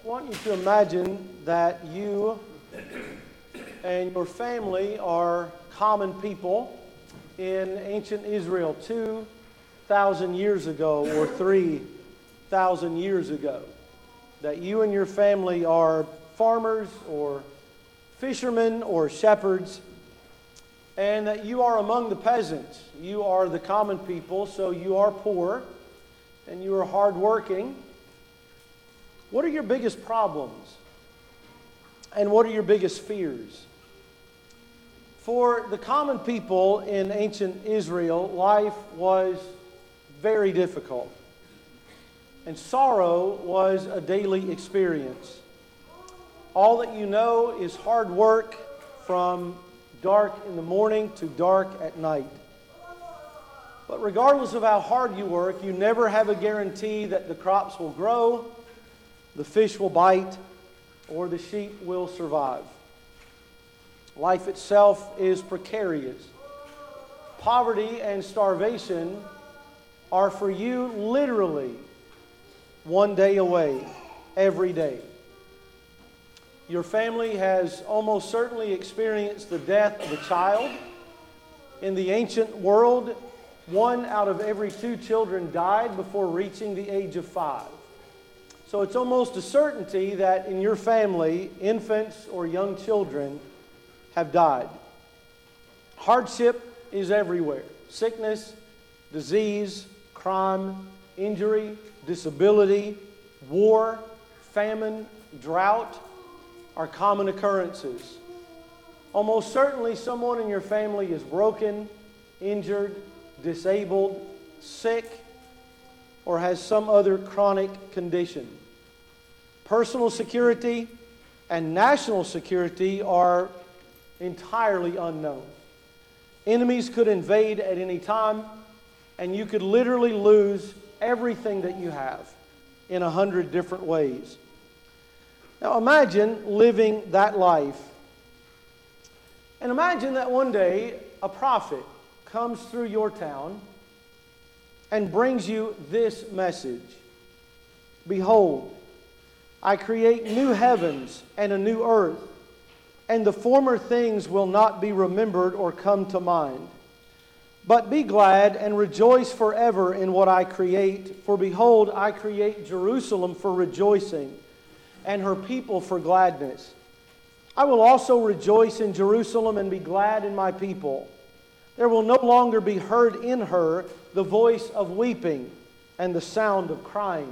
want you to imagine that you and your family are common people in ancient Israel 2,000 years ago or 3,000 years ago. That you and your family are farmers or fishermen or shepherds, and that you are among the peasants. You are the common people, so you are poor and you are hardworking. What are your biggest problems? And what are your biggest fears? For the common people in ancient Israel, life was very difficult. And sorrow was a daily experience. All that you know is hard work from dark in the morning to dark at night. But regardless of how hard you work, you never have a guarantee that the crops will grow, the fish will bite, or the sheep will survive. Life itself is precarious. Poverty and starvation are for you literally one day away, every day. Your family has almost certainly experienced the death of a child. In the ancient world, 1 out of every 2 children died before reaching the age of 5. So it's almost a certainty that in your family, infants or young children have died. Hardship is everywhere. Sickness, disease, crime, injury, disability, war, famine, drought are common occurrences. Almost certainly someone in your family is broken, injured, disabled, sick, or has some other chronic condition. Personal security and national security are entirely unknown. Enemies could invade at any time, and you could literally lose everything that you have in 100 different ways. Now imagine living that life. And imagine that one day a prophet comes through your town and brings you this message. Behold, I create new heavens and a new earth, and the former things will not be remembered or come to mind. But be glad and rejoice forever in what I create, for behold, I create Jerusalem for rejoicing, and her people for gladness. I will also rejoice in Jerusalem and be glad in my people. There will no longer be heard in her the voice of weeping and the sound of crying.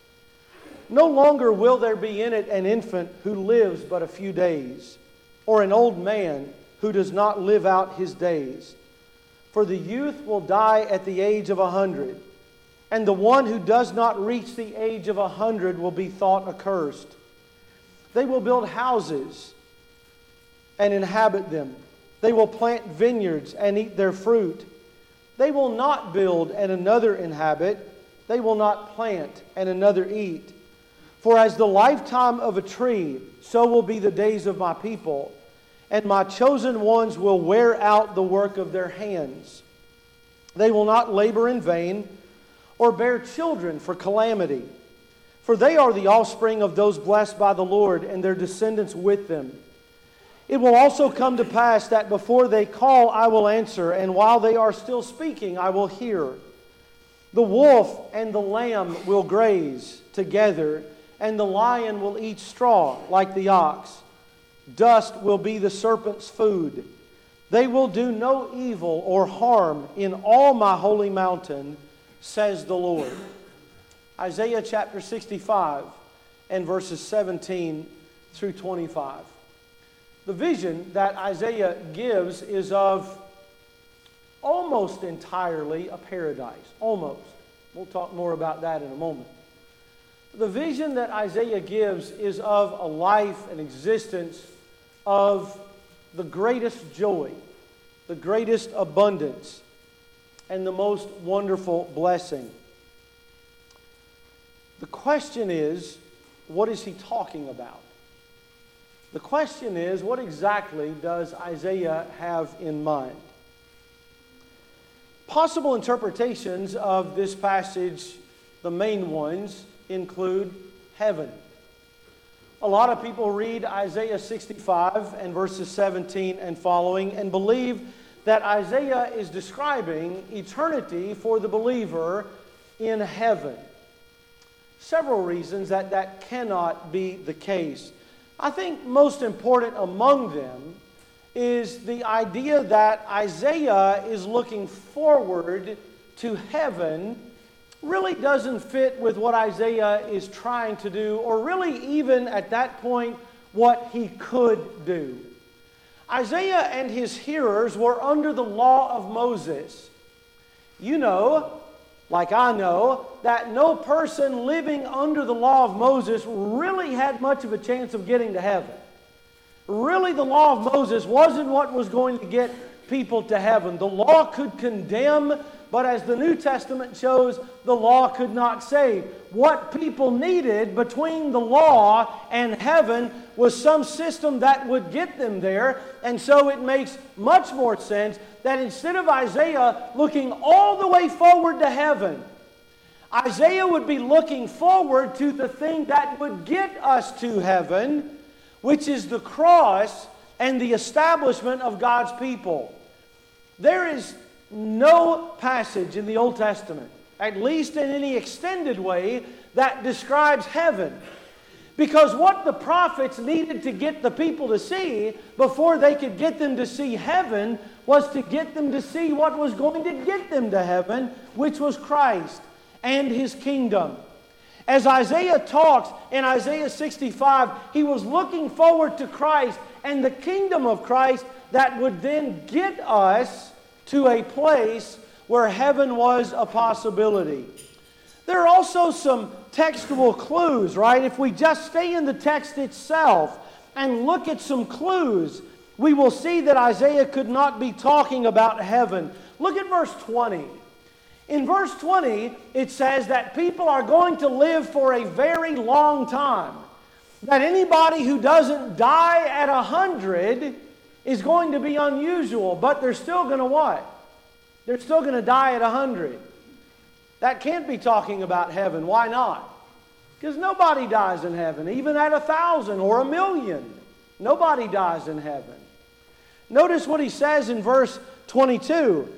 No longer will there be in it an infant who lives but a few days, or an old man who does not live out his days. For the youth will die at the age of 100, and the one who does not reach the age of 100 will be thought accursed. They will build houses and inhabit them. They will plant vineyards and eat their fruit. They will not build and another inhabit. They will not plant and another eat. For as the lifetime of a tree, so will be the days of my people, and my chosen ones will wear out the work of their hands. They will not labor in vain or bear children for calamity. For they are the offspring of those blessed by the Lord, and their descendants with them. It will also come to pass that before they call, I will answer, and while they are still speaking, I will hear. The wolf and the lamb will graze together, and the lion will eat straw like the ox. Dust will be the serpent's food. They will do no evil or harm in all my holy mountain, says the Lord. Isaiah chapter 65 and verses 17 through 25. The vision that Isaiah gives is of almost entirely a paradise. Almost. We'll talk more about that in a moment. The vision that Isaiah gives is of a life and existence of the greatest joy, the greatest abundance, and the most wonderful blessing. The question is, what is he talking about? The question is, what exactly does Isaiah have in mind? Possible interpretations of this passage, the main ones, include heaven. A lot of people read Isaiah 65 and verses 17 and following and believe that Isaiah is describing eternity for the believer in heaven. Several reasons that that cannot be the case. I think most important among them is the idea that Isaiah is looking forward to heaven really doesn't fit with what Isaiah is trying to do, or really even at that point what he could do. Isaiah and his hearers were under the law of Moses. You know, like I know, that no person living under the law of Moses really had much of a chance of getting to heaven. Really, the law of Moses wasn't what was going to get people to heaven. The law could condemn, but as the New Testament shows, the law could not save. What people needed between the law and heaven was some system that would get them there. And so it makes much more sense that instead of Isaiah looking all the way forward to heaven, Isaiah would be looking forward to the thing that would get us to heaven, which is the cross and the establishment of God's people. There is no passage in the Old Testament, at least in any extended way, that describes heaven. Because what the prophets needed to get the people to see before they could get them to see heaven was to get them to see what was going to get them to heaven, which was Christ and His kingdom. As Isaiah talks in Isaiah 65, he was looking forward to Christ and the kingdom of Christ that would then get us to a place where heaven was a possibility. There are also some textual clues, right? If we just stay in the text itself and look at some clues, we will see that Isaiah could not be talking about heaven. Look at verse 20. In verse 20, it says that people are going to live for a very long time. That anybody who doesn't die at 100 is going to be unusual, but they're still going to what? They're still going to die at 100. That can't be talking about heaven. Why not? Because nobody dies in heaven, even at 1,000 or 1,000,000. Nobody dies in heaven. Notice what he says in verse 22.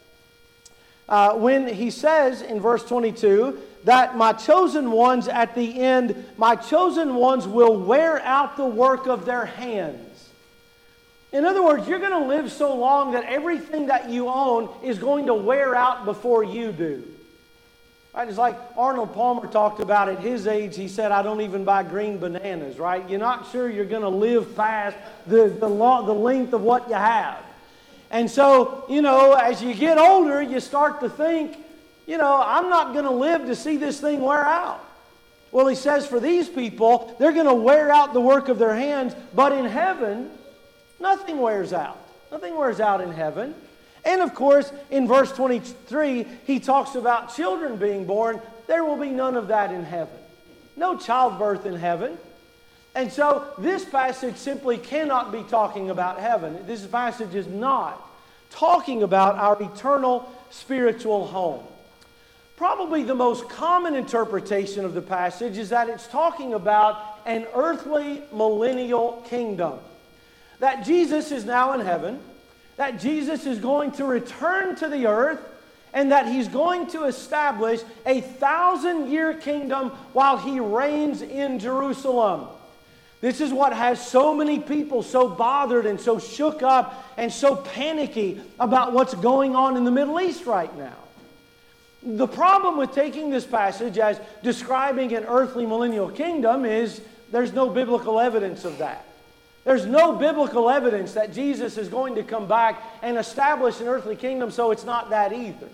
When he says in verse 22 that my chosen ones at the end, my chosen ones will wear out the work of their hands. In other words, you're going to live so long that everything that you own is going to wear out before you do. Right? It's like Arnold Palmer talked about at his age. He said, I don't even buy green bananas, right? You're not sure you're going to live past the length of what you have. And so, as you get older, you start to think, I'm not going to live to see this thing wear out. Well, he says for these people, they're going to wear out the work of their hands, but in heaven, nothing wears out. Nothing wears out in heaven. And of course, in verse 23, he talks about children being born. There will be none of that in heaven. No childbirth in heaven. And so this passage simply cannot be talking about heaven. This passage is not talking about our eternal spiritual home. Probably the most common interpretation of the passage is that it's talking about an earthly millennial kingdom. That Jesus is now in heaven, that Jesus is going to return to the earth, and that He's going to establish a 1,000-year kingdom while He reigns in Jerusalem. This is what has so many people so bothered and so shook up and so panicky about what's going on in the Middle East right now. The problem with taking this passage as describing an earthly millennial kingdom is there's no biblical evidence of that. There's no biblical evidence that Jesus is going to come back and establish an earthly kingdom, so it's not that either.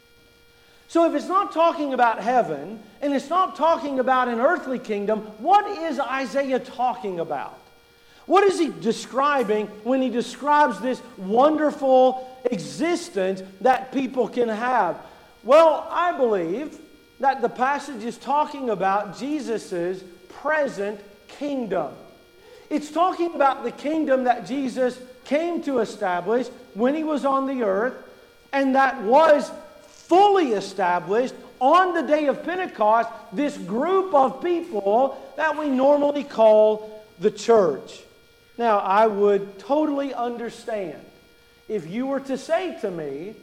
So if it's not talking about heaven, and it's not talking about an earthly kingdom, what is Isaiah talking about? What is he describing when he describes this wonderful existence that people can have? Well, I believe that the passage is talking about Jesus' present kingdom. It's talking about the kingdom that Jesus came to establish when He was on the earth, and that was fully established on the day of Pentecost this group of people that we normally call the church. Now, I would totally understand if you were to say to me,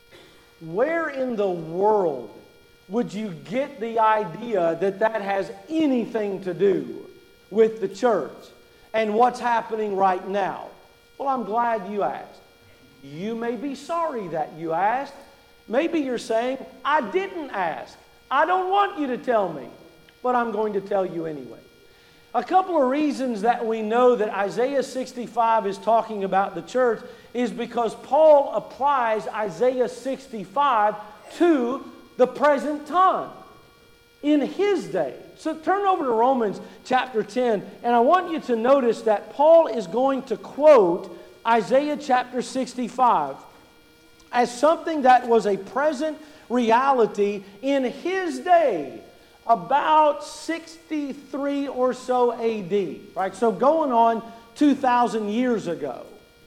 where in the world would you get the idea that that has anything to do with the church and what's happening right now? Well, I'm glad you asked. You may be sorry that you asked. Maybe you're saying, I didn't ask. I don't want you to tell me, but I'm going to tell you anyway. A couple of reasons that we know that Isaiah 65 is talking about the church is because Paul applies Isaiah 65 to the present time in his day. So turn over to Romans chapter 10, and I want you to notice that Paul is going to quote Isaiah chapter 65 as something that was a present reality in his day, about 63 or so AD, right? So going on 2,000 years ago.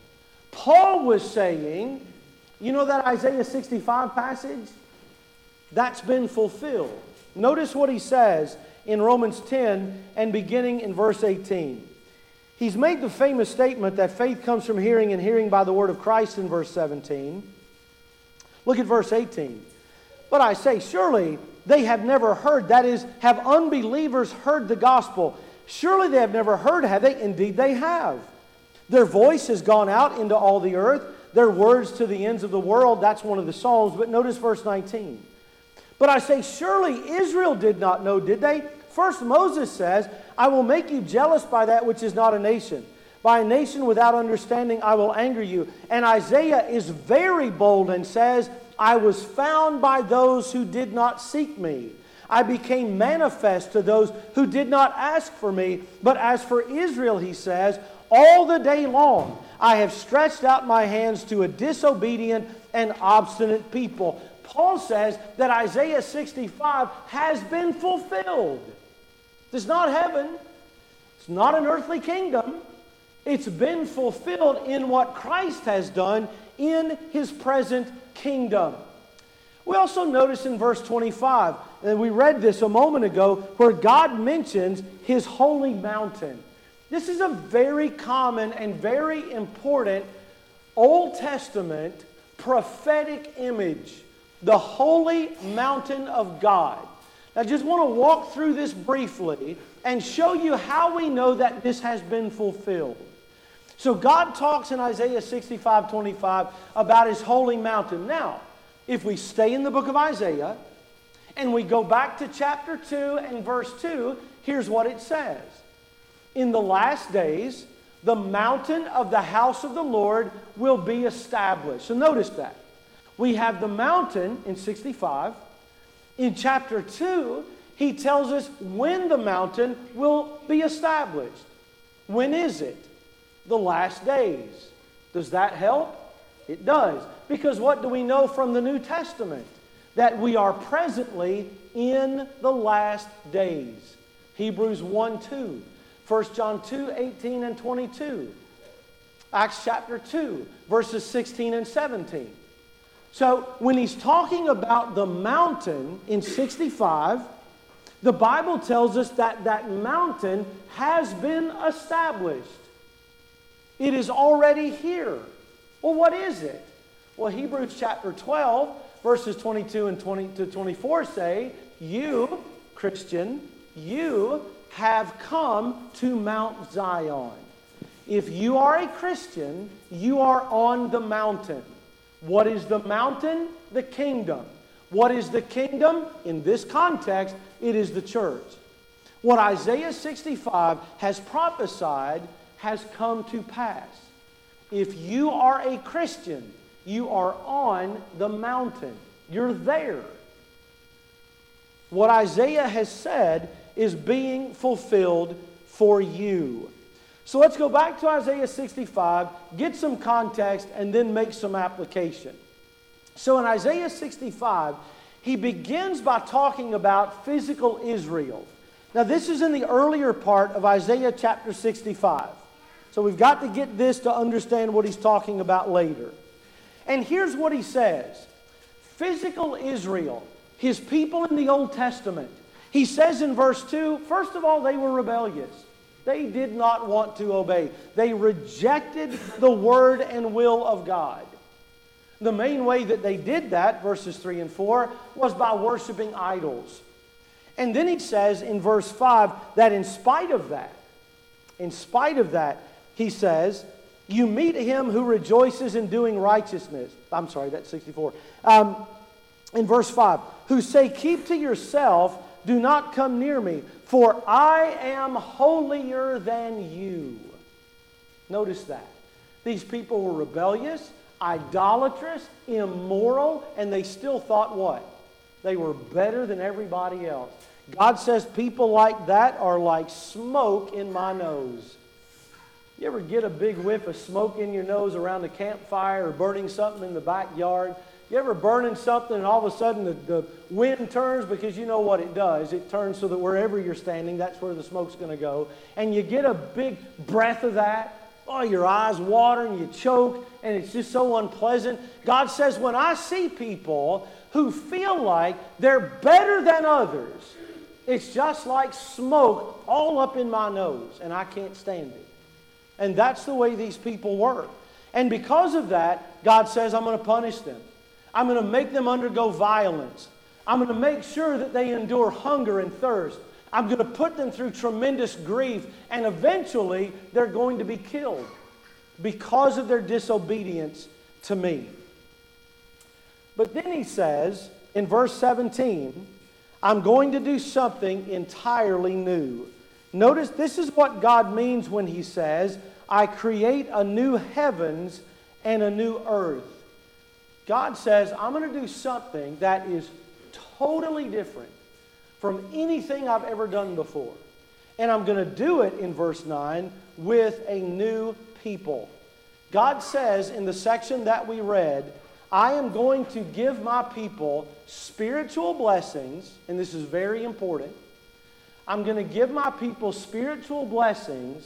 Paul was saying, you know that Isaiah 65 passage? That's been fulfilled. Notice what he says in Romans 10 and beginning in verse 18. He's made the famous statement that faith comes from hearing and hearing by the word of Christ in verse 17. Look at verse 18. But I say, surely they have never heard, that is, have unbelievers heard the gospel? Surely they have never heard, have they? Indeed they have. Their voice has gone out into all the earth, their words to the ends of the world. That's one of the Psalms, but notice verse 19. But I say, surely Israel did not know, did they? First Moses says, I will make you jealous by that which is not a nation. By a nation without understanding I will anger you. And Isaiah is very bold and says, I was found by those who did not seek me. I became manifest to those who did not ask for me. But as for Israel, he says, all the day long I have stretched out my hands to a disobedient and obstinate people. Paul says that Isaiah 65 has been fulfilled. It's not heaven. It's not an earthly kingdom. It's been fulfilled in what Christ has done in His present kingdom. We also notice in verse 25, and we read this a moment ago, where God mentions His holy mountain. This is a very common and very important Old Testament prophetic image. The holy mountain of God. I just want to walk through this briefly and show you how we know that this has been fulfilled. So God talks in Isaiah 65:25 about His holy mountain. Now, if we stay in the book of Isaiah and we go back to chapter 2 and verse 2, here's what it says. In the last days, the mountain of the house of the Lord will be established. So notice that. We have the mountain in 65. In chapter 2, he tells us when the mountain will be established. When is it? The last days. Does that help? It does. Because what do we know from the New Testament? That we are presently in the last days. Hebrews 1:2. 1 John 2:18 and 22. Acts chapter 2, verses 16 and 17. So when he's talking about the mountain in 65, the Bible tells us that that mountain has been established. It is already here. Well, what is it? Well, Hebrews chapter 12, verses 22 and 20 to 24 say, you, Christian, you have come to Mount Zion. If you are a Christian, you are on the mountain. What is the mountain? The kingdom. What is the kingdom? In this context, it is the church. What Isaiah 65 has prophesied has come to pass. If you are a Christian, you are on the mountain. You're there. What Isaiah has said is being fulfilled for you. So let's go back to Isaiah 65, get some context, and then make some application. So in Isaiah 65, he begins by talking about physical Israel. Now this is in the earlier part of Isaiah chapter 65. So we've got to get this to understand what he's talking about later. And here's what he says. Physical Israel His people in the Old Testament. He says in verse 2, first of all, they were rebellious. They did not want to obey. They rejected the word and will of God. The main way that they did that, verses 3 and 4, was by worshiping idols. And then he says in verse 5 that in spite of that, he says, you meet him who rejoices in doing righteousness. I'm sorry, that's 64. In verse 5, who say, keep to yourself, do not come near me, for I am holier than you. Notice that. These people were rebellious, idolatrous, immoral, and they still thought what? They were better than everybody else. God says people like that are like smoke in my nose. You ever get a big whiff of smoke in your nose around a campfire or burning something in the backyard? You ever burning something and all of a sudden the wind turns, because you know what it does. It turns so that wherever you're standing, that's where the smoke's going to go. And you get a big breath of that. Oh, your eyes water and you choke, and it's just so unpleasant. God says, when I see people who feel like they're better than others, it's just like smoke all up in my nose, and I can't stand it. And that's the way these people were. And because of that, God says, I'm going to punish them. I'm going to make them undergo violence. I'm going to make sure that they endure hunger and thirst. I'm going to put them through tremendous grief, and eventually they're going to be killed because of their disobedience to me. But then he says in verse 17, I'm going to do something entirely new. Notice this is what God means when he says, I create a new heavens and a new earth. God says, I'm going to do something that is totally different from anything I've ever done before. And I'm going to do it, in verse 9, with a new people. God says in the section that we read, I am going to give my people spiritual blessings, and this is very important. I'm going to give my people spiritual blessings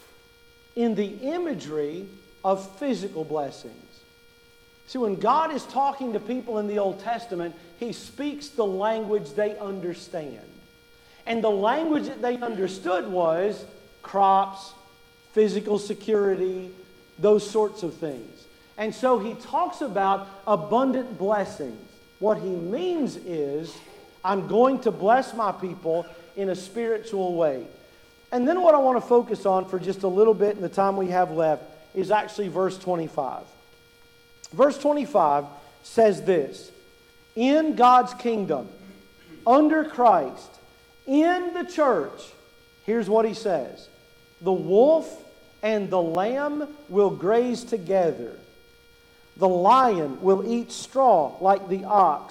in the imagery of physical blessings. See, when God is talking to people in the Old Testament, He speaks the language they understand. And the language that they understood was crops, physical security, those sorts of things. And so He talks about abundant blessings. What He means is, I'm going to bless my people in a spiritual way. And then what I want to focus on for just a little bit in the time we have left is actually verse 25. Verse 25 says this, in God's kingdom, under Christ, in the church, here's what he says, the wolf and the lamb will graze together. The lion will eat straw like the ox.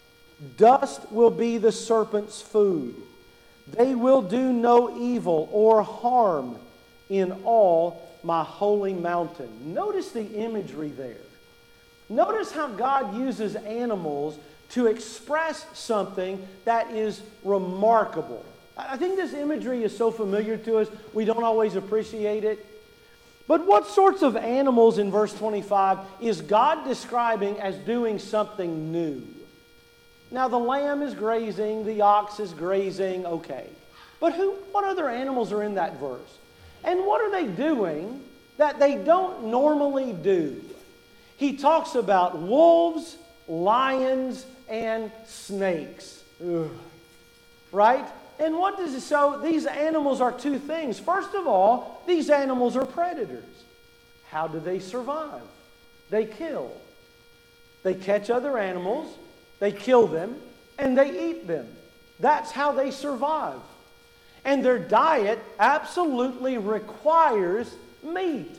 Dust will be the serpent's food. They will do no evil or harm in all my holy mountain. Notice the imagery there. Notice how God uses animals to express something that is remarkable. I think this imagery is so familiar to us, we don't always appreciate it. But what sorts of animals in verse 25 is God describing as doing something new? Now the lamb is grazing, the ox is grazing, okay. But what other animals are in that verse? And what are they doing that they don't normally do? He talks about wolves, lions, and snakes. Ugh. Right? And what does it show? These animals are two things. First of all, these animals are predators. How do they survive? They kill. They catch other animals, they kill them, and they eat them. That's how they survive. And their diet absolutely requires meat.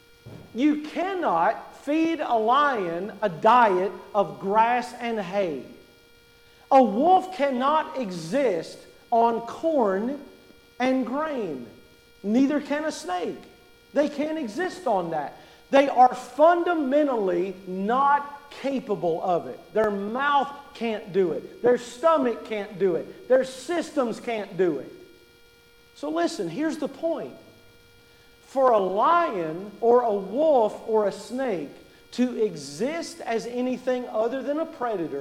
You cannot feed a lion a diet of grass and hay. A wolf cannot exist on corn and grain. Neither can a snake. They can't exist on that. They are fundamentally not capable of it. Their mouth can't do it. Their stomach can't do it. Their systems can't do it. So listen, here's the point. For a lion or a wolf or a snake to exist as anything other than a predator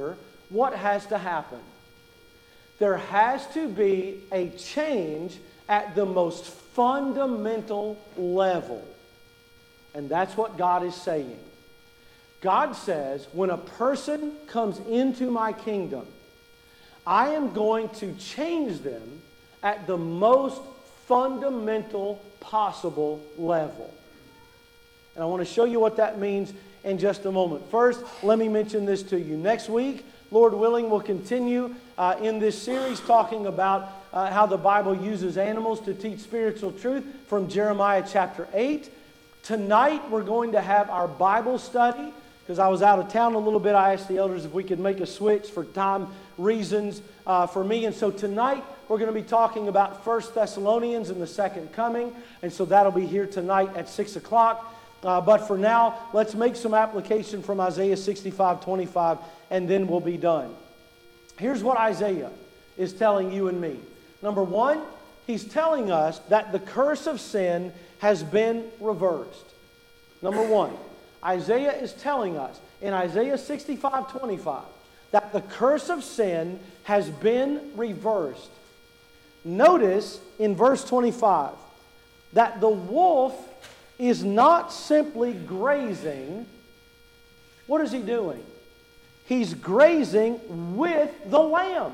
what has to happen? There has to be a change at the most fundamental level. And that's what God is saying. God says, when a person comes into my kingdom, I am going to change them at the most fundamental possible level. And I want to show you what that means in just a moment. First, let me mention this to you. Next week, Lord willing, we'll continue in this series talking about how the Bible uses animals to teach spiritual truth from Jeremiah chapter 8. Tonight, we're going to have our Bible study. Because I was out of town a little bit, I asked the elders if we could make a switch for time reasons for me. And so tonight, we're going to be talking about 1 Thessalonians and the second coming. And so that'll be here tonight at 6 o'clock. But for now, let's make some application from Isaiah 65:25, and then we'll be done. Here's what Isaiah is telling you and me. Number one, he's telling us that the curse of sin has been reversed. Number one, Isaiah is telling us in Isaiah 65:25 that the curse of sin has been reversed. Notice in verse 25 that the wolf is not simply grazing. What is he doing? He's grazing with the lamb.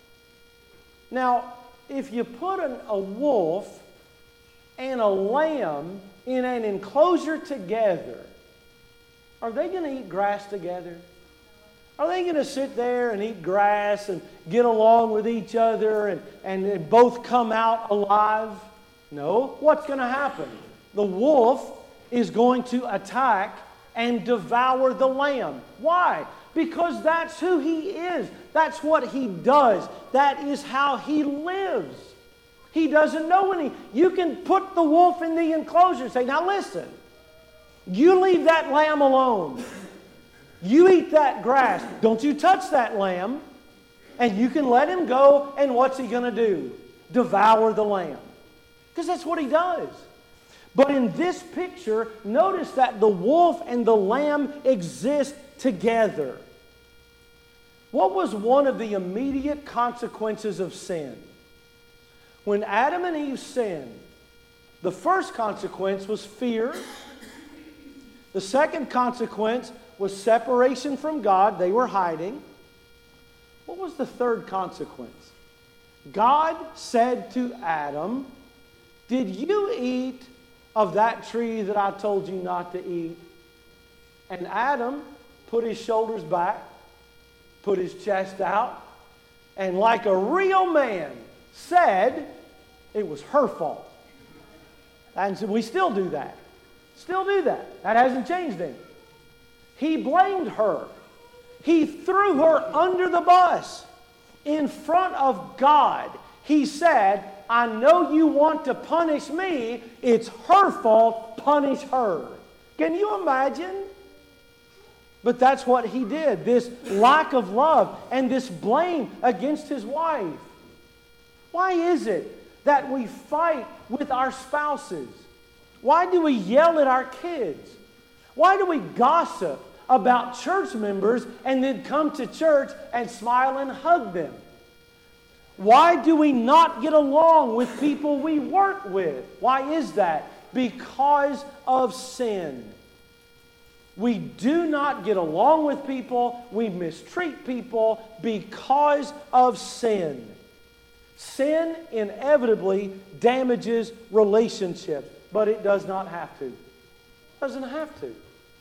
Now, if you put a wolf and a lamb in an enclosure together, are they going to eat grass together? Are they going to sit there and eat grass and get along with each other and both come out alive? No. What's going to happen? The wolf is going to attack and devour the lamb. Why? Because that's who he is. That's what he does. That is how he lives. He doesn't know any. You can put the wolf in the enclosure and say, now listen, you leave that lamb alone. You eat that grass. Don't you touch that lamb. And you can let him go. And what's he going to do? Devour the lamb. Because that's what he does. But in this picture, notice that the wolf and the lamb exist together. What was one of the immediate consequences of sin? When Adam and Eve sinned, the first consequence was fear. The second consequence was separation from God. They were hiding. What was the third consequence? God said to Adam, did you eat of that tree that I told you not to eat? And Adam put his shoulders back, put his chest out, and like a real man said, it was her fault. And so we still do that. Still do that. That hasn't changed any. He blamed her. He threw her under the bus. In front of God, he said, I know you want to punish me. It's her fault. Punish her. Can you imagine? But that's what he did. This lack of love and this blame against his wife. Why is it that we fight with our spouses? Why do we yell at our kids? Why do we gossip about church members and then come to church and smile and hug them? Why do we not get along with people we work with? Why is that? Because of sin. We do not get along with people. We mistreat people because of sin. Sin inevitably damages relationships, but it does not have to. It doesn't have to.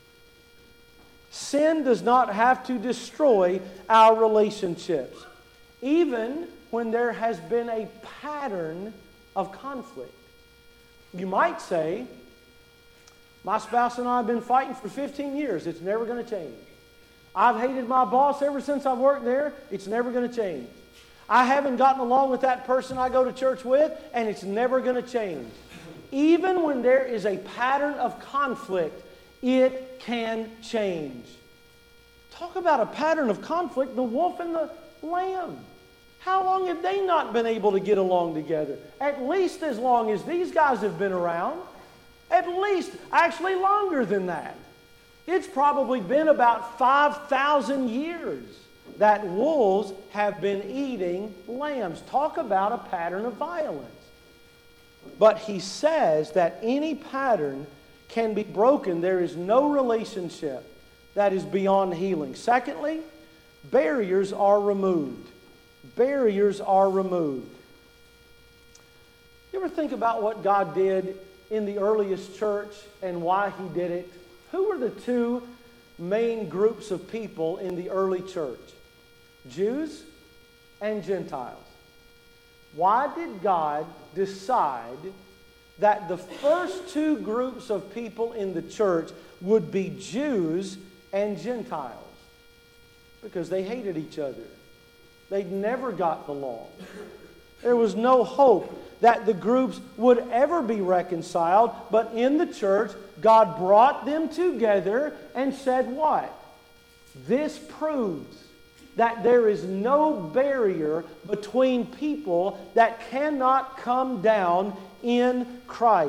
Sin does not have to destroy our relationships, even when there has been a pattern of conflict. You might say, my spouse and I have been fighting for 15 years. It's never going to change. I've hated my boss ever since I've worked there. It's never going to change. I haven't gotten along with that person I go to church with, and it's never going to change. Even when there is a pattern of conflict, it can change. Talk about a pattern of conflict, the wolf and the lamb. How long have they not been able to get along together? At least as long as these guys have been around. At least, actually longer than that. It's probably been about 5,000 years that wolves have been eating lambs. Talk about a pattern of violence. But he says that any pattern can be broken. There is no relationship that is beyond healing. Secondly, barriers are removed. Barriers are removed. You ever think about what God did in the earliest church and why He did it? Who were the two main groups of people in the early church? Jews and Gentiles. Why did God decide that the first two groups of people in the church would be Jews and Gentiles? Because they hated each other. They'd never got along. There was no hope that the groups would ever be reconciled, but in the church, God brought them together and said what? This proves that there is no barrier between people that cannot come down in Christ.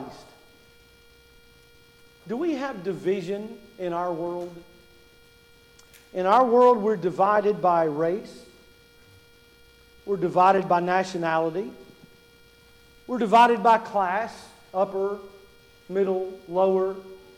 Do we have division in our world? In our world, we're divided by race. We're divided by nationality. We're divided by class, upper, middle, lower,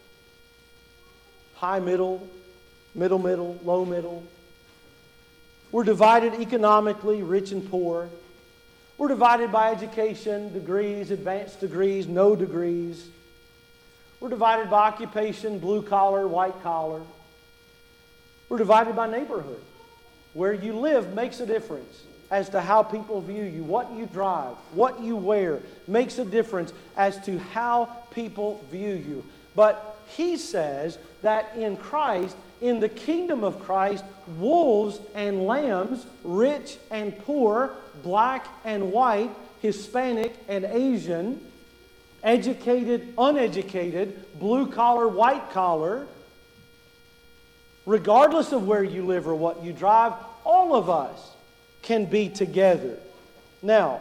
high middle, middle, low middle. We're divided economically, rich and poor. We're divided by education, degrees, advanced degrees, no degrees. We're divided by occupation, blue collar, white collar. We're divided by neighborhood. Where you live makes a difference as to how people view you. What you drive, what you wear makes a difference as to how people view you. But he says that in Christ, in the kingdom of Christ, wolves and lambs, rich and poor, black and white, Hispanic and Asian, educated, uneducated, blue collar, white collar, regardless of where you live or what you drive, all of us can be together. Now,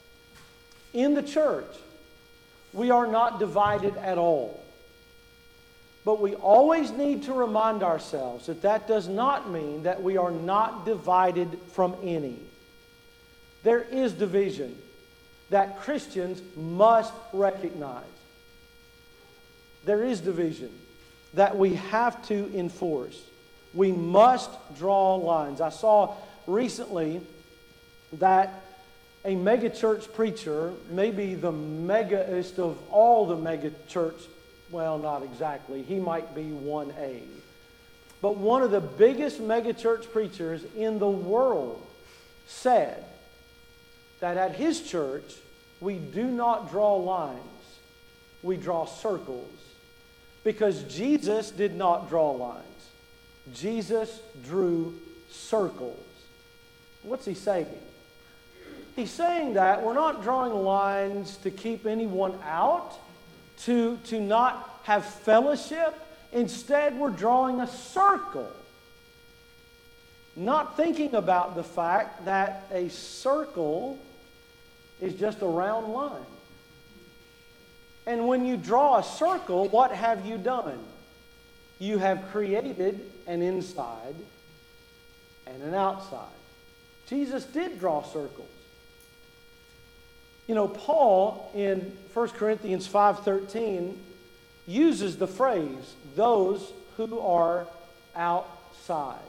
in the church, we are not divided at all. But we always need to remind ourselves that that does not mean that we are not divided from any. There is division that Christians must recognize. There is division that we have to enforce. We must draw lines. I saw recently that a megachurch preacher, maybe the megaest of all the megachurch, well, not exactly, he might be 1A, but one of the biggest megachurch preachers in the world said that at his church, we do not draw lines, we draw circles. Because Jesus did not draw lines. Jesus drew circles. What's he saying? He's saying that we're not drawing lines to keep anyone out, to not have fellowship. Instead, we're drawing a circle. Not thinking about the fact that a circle is just a round line. And when you draw a circle, what have you done? You have created an inside and an outside. Jesus did draw circles. You know, Paul in 1 Corinthians 5:13 uses the phrase, those who are outside.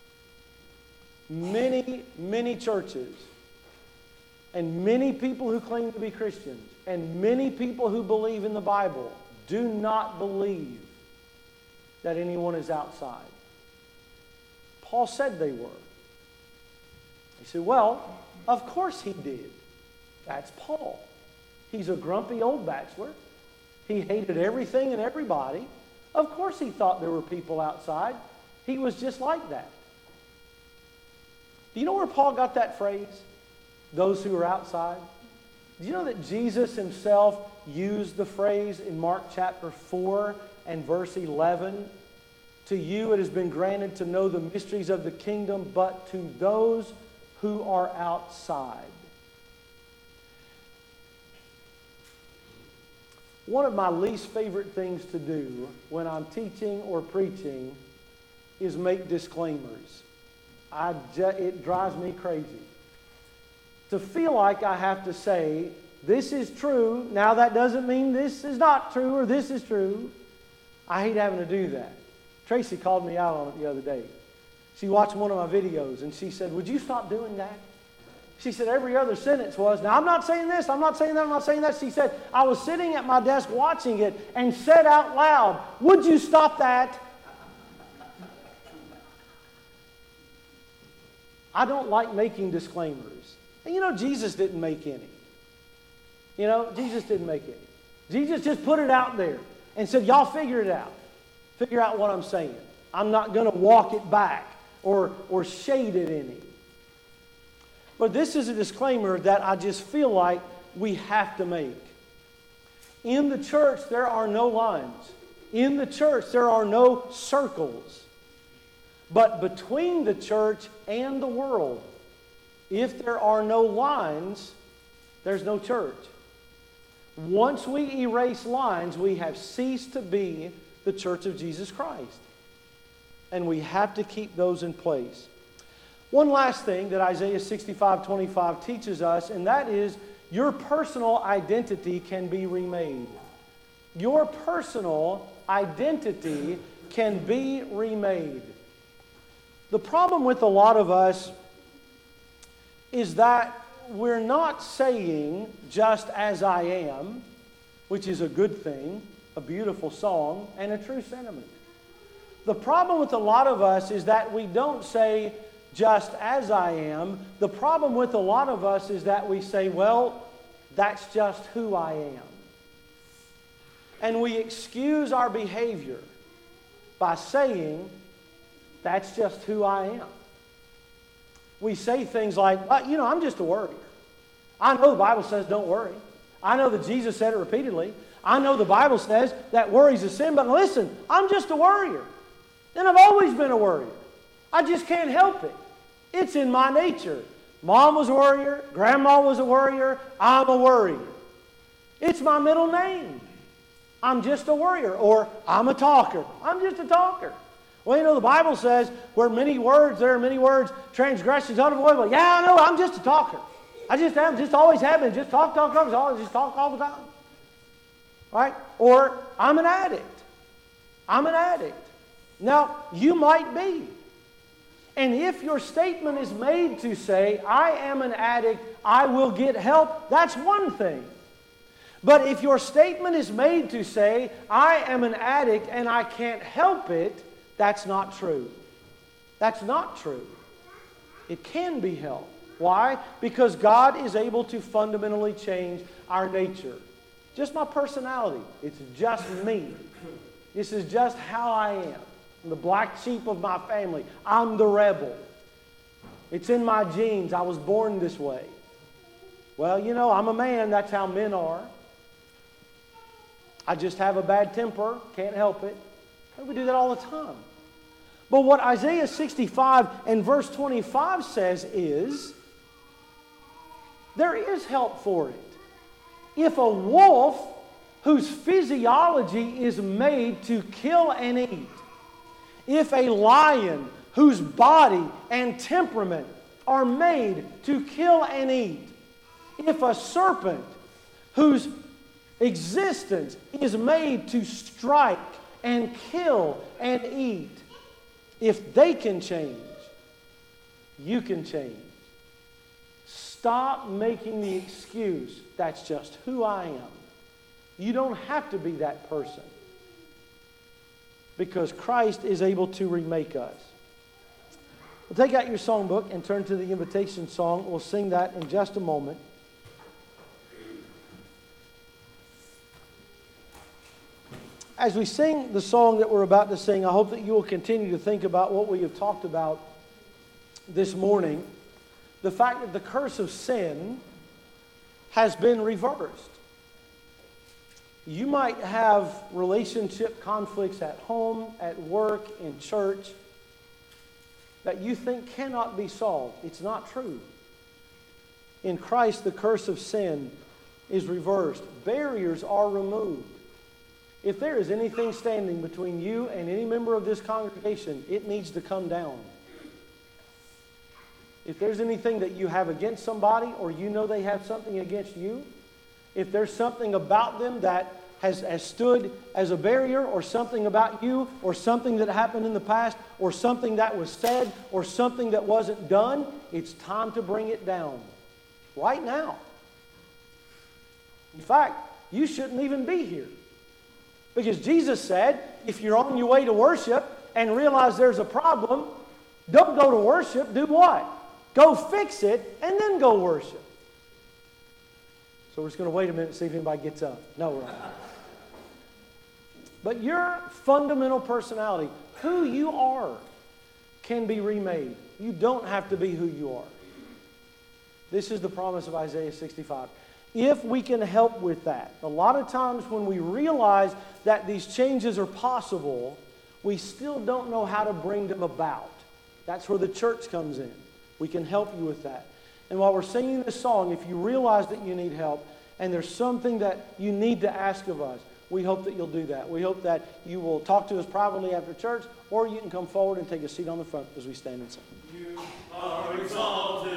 Many churches and many people who claim to be Christians and many people who believe in the Bible do not believe that anyone is outside. Paul said they were. He said, well, of course he did. That's Paul. He's a grumpy old bachelor. He hated everything and everybody. Of course he thought there were people outside. He was just like that. Do you know where Paul got that phrase? Those who are outside. Do you know that Jesus himself used the phrase in Mark chapter 4 and verse 11? To you it has been granted to know the mysteries of the kingdom, but to those who are outside. One of my least favorite things to do when I'm teaching or preaching is make disclaimers. It drives me crazy. To feel like I have to say, this is true, now that doesn't mean this is not true or this is true. I hate having to do that. Tracy called me out on it the other day. She watched one of my videos and she said, would you stop doing that? She said every other sentence was, now I'm not saying this, I'm not saying that, I'm not saying that. She said, I was sitting at my desk watching it and said out loud, would you stop that? I don't like making disclaimers. And Jesus didn't make any. Jesus didn't make any. Jesus just put it out there and said, y'all figure it out. Figure out what I'm saying. I'm not going to walk it back or shade it any. But this is a disclaimer that I just feel like we have to make. In the church, there are no lines. In the church, there are no circles. But between the church and the world, if there are no lines, there's no church. Once we erase lines, we have ceased to be the church of Jesus Christ. And we have to keep those in place. One last thing that Isaiah 65:25 teaches us, and that is your personal identity can be remade. Your personal identity can be remade. The problem with a lot of us is that we're not saying just as I am, which is a good thing, a beautiful song, and a true sentiment. The problem with a lot of us is that we don't say just as I am. The problem with a lot of us is that we say, well, that's just who I am. And we excuse our behavior by saying, that's just who I am. We say things like, I'm just a worrier. I know the Bible says don't worry. I know that Jesus said it repeatedly. I know the Bible says that worry's a sin, but listen, I'm just a worrier. And I've always been a worrier. I just can't help it. It's in my nature. Mom was a worrier. Grandma was a worrier. I'm a worrier. It's my middle name. I'm just a worrier. Or I'm a talker. I'm just a talker. Well, the Bible says where many words, there are many words, transgressions unavoidable. Yeah, I know, I'm just a talker. I just am, just always have been. Just talk, just talk all the time. Right? Or I'm an addict. I'm an addict. Now, you might be. And if your statement is made to say, I am an addict, I will get help, that's one thing. But if your statement is made to say, I am an addict and I can't help it, that's not true. That's not true. It can be helped. Why? Because God is able to fundamentally change our nature. Just my personality. It's just me. This is just how I am. I'm the black sheep of my family. I'm the rebel. It's in my genes. I was born this way. Well, I'm a man. That's how men are. I just have a bad temper. Can't help it. We do that all the time. But what Isaiah 65 and verse 25 says is, there is help for it. If a wolf whose physiology is made to kill and eat, if a lion whose body and temperament are made to kill and eat, if a serpent whose existence is made to strike and kill and eat, if they can change, you can change. Stop making the excuse, that's just who I am. You don't have to be that person, because Christ is able to remake us. Well, take out your songbook and turn to the invitation song. We'll sing that in just a moment. As we sing the song that we're about to sing, I hope that you will continue to think about what we have talked about this morning. The fact that the curse of sin has been reversed. You might have relationship conflicts at home, at work, in church, that you think cannot be solved. It's not true. In Christ, the curse of sin is reversed. Barriers are removed. If there is anything standing between you and any member of this congregation, it needs to come down. If there's anything that you have against somebody, or you know they have something against you, if there's something about them that has stood as a barrier, or something about you, or something that happened in the past, or something that was said, or something that wasn't done, it's time to bring it down. Right now. In fact, you shouldn't even be here. Because Jesus said, if you're on your way to worship and realize there's a problem, don't go to worship, do what? Go fix it and then go worship. So we're just going to wait a minute and see if anybody gets up. No, we're not. But your fundamental personality, who you are, can be remade. You don't have to be who you are. This is the promise of Isaiah 65. If we can help with that, a lot of times when we realize that these changes are possible, we still don't know how to bring them about. That's where the church comes in. We can help you with that. And while we're singing this song, if you realize that you need help and there's something that you need to ask of us, we hope that you'll do that. We hope that you will talk to us privately after church, or you can come forward and take a seat on the front as we stand and sing. You are exalted.